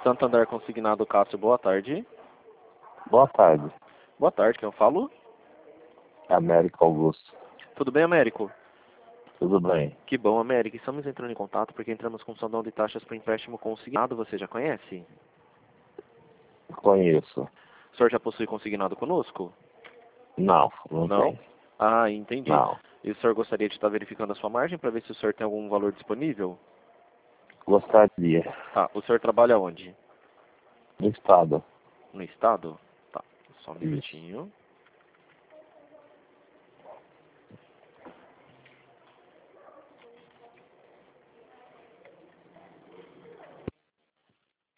Santander Consignado Cássio, boa tarde. Boa tarde, Boa tarde, quem eu falo? Américo Augusto. Tudo bem, Américo? Tudo bem? Que bom, Américo. Estamos entrando em contato porque entramos com sondão de taxas para empréstimo consignado. Você já conhece? Conheço. O senhor já possui consignado conosco? Não tem. Ah, entendi. Não. E o senhor gostaria de estar verificando a sua margem para ver se o senhor tem algum valor disponível? Gostaria. Tá. O senhor trabalha onde? No estado. No estado? Tá. Só um Isso. minutinho.